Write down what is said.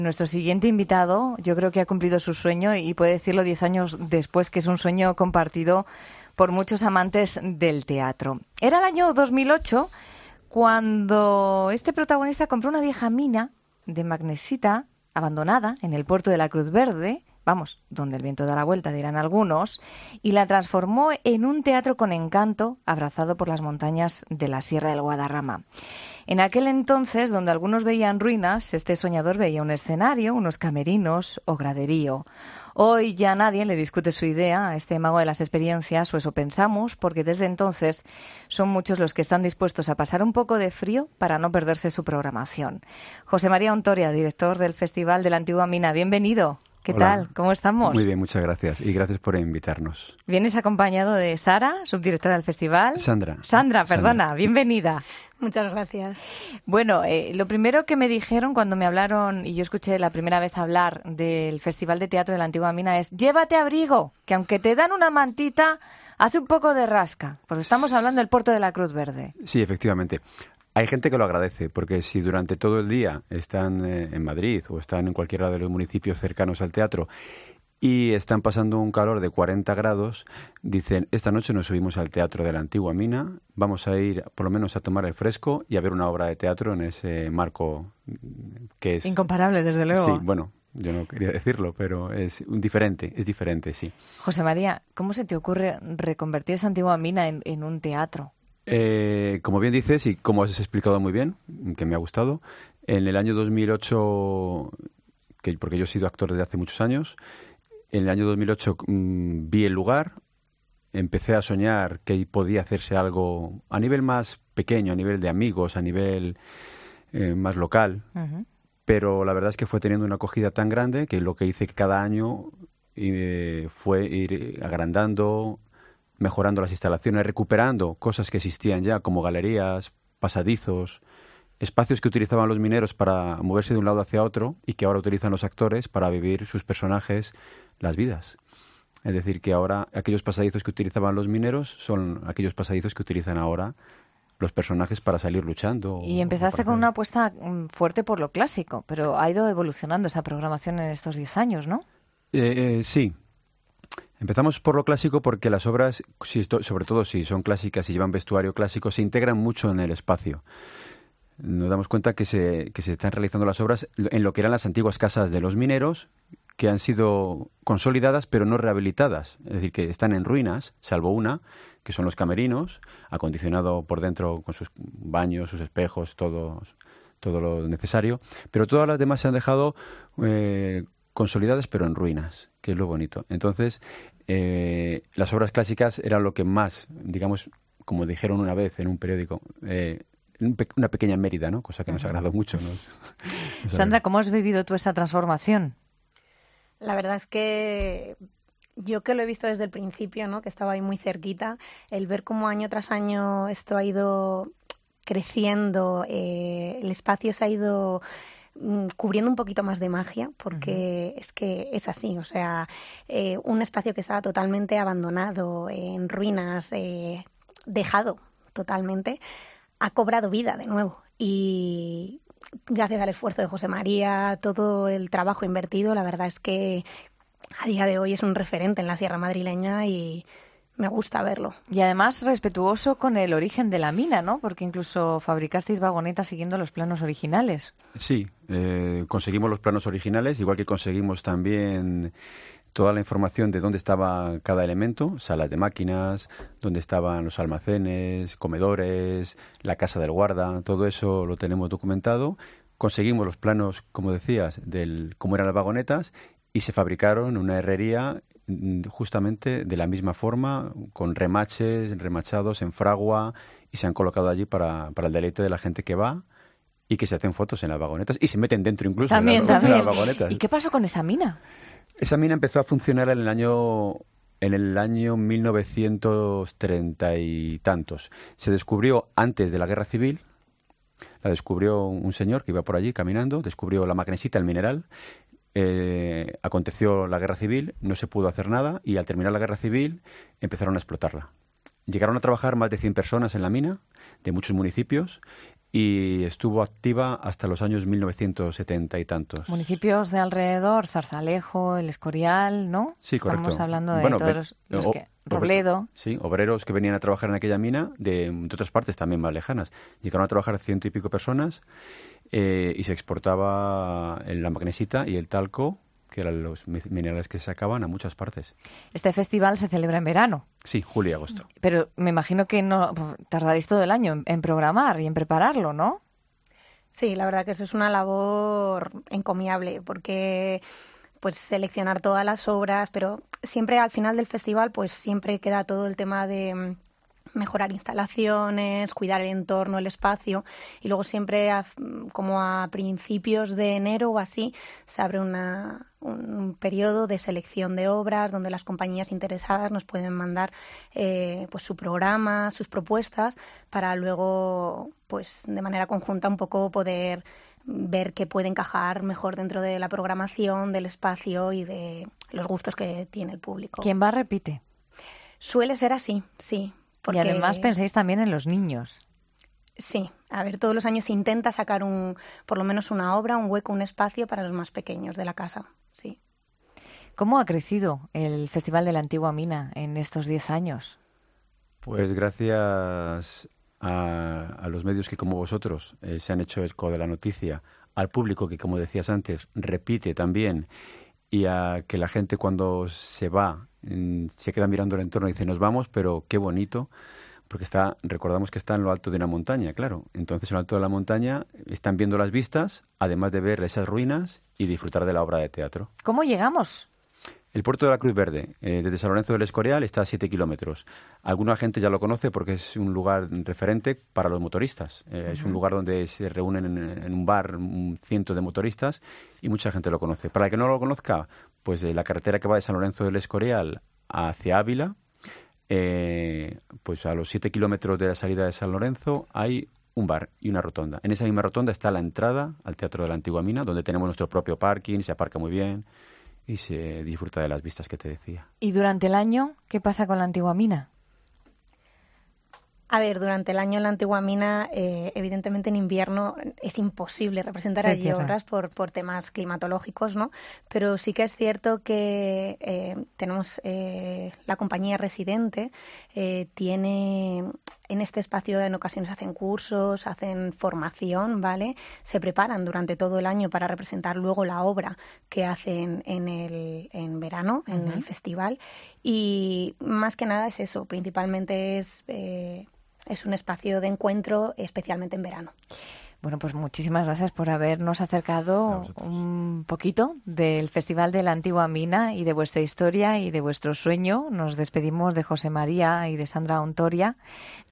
Nuestro siguiente invitado, yo creo que ha cumplido su sueño y puede decirlo 10 años después, que es un sueño compartido por muchos amantes del teatro. Era el año 2008 cuando este protagonista compró una vieja mina de magnesita abandonada en el puerto de la Cruz Verde, vamos, donde el viento da la vuelta, dirán algunos, y la transformó en un teatro con encanto, abrazado por las montañas de la Sierra del Guadarrama. En aquel entonces, donde algunos veían ruinas, este soñador veía un escenario, unos camerinos o graderío. Hoy ya nadie le discute su idea a este mago de las experiencias, o eso pensamos, porque desde entonces son muchos los que están dispuestos a pasar un poco de frío para no perderse su programación. José María Ontoria, director del Festival de la Antigua Mina, bienvenido. ¿Qué Hola. tal? ¿Cómo estamos? Muy bien, muchas gracias. Y gracias por invitarnos. Vienes acompañado de Sara, subdirectora del festival. Sandra, perdona, bienvenida. Muchas gracias. Bueno, lo primero que me dijeron cuando me hablaron, y yo escuché la primera vez hablar del Festival de Teatro de la Antigua Mina, es: llévate abrigo, que aunque te dan una mantita, hace un poco de rasca, porque estamos hablando del puerto de la Cruz Verde. Sí, efectivamente. Hay gente que lo agradece, porque si durante todo el día están en Madrid o están en cualquiera de los municipios cercanos al teatro y están pasando un calor de 40 grados, dicen: esta noche nos subimos al Teatro de la Antigua Mina, vamos a ir por lo menos a tomar el fresco y a ver una obra de teatro en ese marco que es... Incomparable, desde luego. Sí, bueno, yo no quería decirlo, pero es diferente, sí. José María, ¿cómo se te ocurre reconvertir esa antigua mina en un teatro? Como bien dices y como has explicado muy bien, que me ha gustado, en el año 2008, porque yo he sido actor desde hace muchos años, en el año 2008 vi el lugar, empecé a soñar que podía hacerse algo a nivel más pequeño, a nivel de amigos, a nivel más local, pero la verdad es que fue teniendo una acogida tan grande que lo que hice cada año fue ir agrandando, mejorando las instalaciones, recuperando cosas que existían ya, como galerías, pasadizos, espacios que utilizaban los mineros para moverse de un lado hacia otro y que ahora utilizan los actores para vivir sus personajes las vidas. Es decir, que ahora aquellos pasadizos que utilizaban los mineros son aquellos pasadizos que utilizan ahora los personajes para salir luchando. Y empezaste con una apuesta fuerte por lo clásico, pero ha ido evolucionando esa programación en estos 10 años, ¿no? Sí. Empezamos por lo clásico porque las obras, sobre todo si son clásicas y llevan vestuario clásico, se integran mucho en el espacio. Nos damos cuenta que se están realizando las obras en lo que eran las antiguas casas de los mineros, que han sido consolidadas pero no rehabilitadas. Es decir, que están en ruinas, salvo una, que son los camerinos, acondicionado por dentro con sus baños, sus espejos, todo lo necesario. Pero todas las demás se han dejado consolidadas pero en ruinas, que es lo bonito. Entonces, las obras clásicas eran lo que más, digamos, como dijeron una vez en un periódico, una pequeña Mérida, ¿no? Cosa que nos agradó mucho. Sandra, ¿cómo has vivido tú esa transformación? La verdad es que yo, que lo he visto desde el principio, ¿no? Que estaba ahí muy cerquita, el ver cómo año tras año esto ha ido creciendo, el espacio se ha ido cubriendo un poquito más de magia, porque es que es así, o sea, un espacio que estaba totalmente abandonado, en ruinas, dejado totalmente, ha cobrado vida de nuevo. Y gracias al esfuerzo de José María, todo el trabajo invertido, la verdad es que a día de hoy es un referente en la Sierra Madrileña y me gusta verlo. Y además respetuoso con el origen de la mina, ¿no? Porque incluso fabricasteis vagonetas siguiendo los planos originales. Sí, conseguimos los planos originales, igual que conseguimos también toda la información de dónde estaba cada elemento, salas de máquinas, dónde estaban los almacenes, comedores, la casa del guarda, todo eso lo tenemos documentado. Conseguimos los planos, como decías, de cómo eran las vagonetas y se fabricaron en una herrería justamente de la misma forma, con remachados en fragua, y se han colocado allí para el deleite de la gente que va y que se hacen fotos en las vagonetas y se meten dentro incluso también. de las vagonetas. ¿Y qué pasó con esa mina? Esa mina empezó a funcionar en el año 1930 y tantos. Se descubrió antes de la Guerra Civil. La descubrió un señor que iba por allí caminando, descubrió la magnesita, el mineral. Aconteció la Guerra Civil, no se pudo hacer nada y al terminar la Guerra Civil empezaron a explotarla. Llegaron a trabajar más de 100 personas en la mina, de muchos municipios, y estuvo activa hasta los años 1970 y tantos. Municipios de alrededor, Zarzalejo, El Escorial, ¿no? Sí, correcto. Estamos hablando de todos Robledo. Sí, obreros que venían a trabajar en aquella mina de otras partes también más lejanas. Llegaron a trabajar 100 y pico personas y se exportaba la magnesita y el talco, que eran los minerales que se sacaban, a muchas partes. Este festival se celebra en verano. Sí, julio y agosto. Pero me imagino que no tardaréis todo el año en programar y en prepararlo, ¿no? Sí, la verdad que eso es una labor encomiable, porque pues seleccionar todas las obras, pero siempre al final del festival pues siempre queda todo el tema de mejorar instalaciones, cuidar el entorno, el espacio, y luego siempre como a principios de enero o así se abre un periodo de selección de obras donde las compañías interesadas nos pueden mandar pues su programa, sus propuestas, para luego pues de manera conjunta un poco poder ver qué puede encajar mejor dentro de la programación, del espacio y de los gustos que tiene el público. ¿Quién va repite? Suele ser así, sí. Porque... Y además pensáis también en los niños. Sí, a ver, todos los años se intenta sacar por lo menos una obra, un hueco, un espacio para los más pequeños de la casa, sí. ¿Cómo ha crecido el Festival de la Antigua Mina en estos 10 años? Pues gracias a los medios que, como vosotros, se han hecho eco de la noticia, al público que, como decías antes, repite también, y a que la gente cuando se va se queda mirando el entorno y dice, nos vamos, pero qué bonito, porque recordamos que está en lo alto de una montaña, claro. Entonces, en lo alto de la montaña están viendo las vistas, además de ver esas ruinas y disfrutar de la obra de teatro. ¿Cómo llegamos? El puerto de la Cruz Verde, desde San Lorenzo del Escorial, está a 7 kilómetros. Alguna gente ya lo conoce porque es un lugar referente para los motoristas. Es un lugar donde se reúnen en un bar un ciento de motoristas y mucha gente lo conoce. Para el que no lo conozca, pues la carretera que va de San Lorenzo del Escorial hacia Ávila, pues a los 7 kilómetros de la salida de San Lorenzo hay un bar y una rotonda. En esa misma rotonda está la entrada al Teatro de la Antigua Mina, donde tenemos nuestro propio parking, se aparca muy bien y se disfruta de las vistas que te decía. ¿Y durante el año qué pasa con la Antigua Mina? A ver, durante el año en la Antigua Mina, evidentemente en invierno es imposible representar allí obras por temas climatológicos, ¿no? Pero sí que es cierto que tenemos la compañía residente, tiene en este espacio en ocasiones hacen cursos, hacen formación, ¿vale? Se preparan durante todo el año para representar luego la obra que hacen en verano, en el festival. Y más que nada es eso, principalmente es un espacio de encuentro, especialmente en verano. Bueno, pues muchísimas gracias por habernos acercado un poquito del Festival de la Antigua Mina y de vuestra historia y de vuestro sueño. Nos despedimos de José María y de Sandra Ontoria.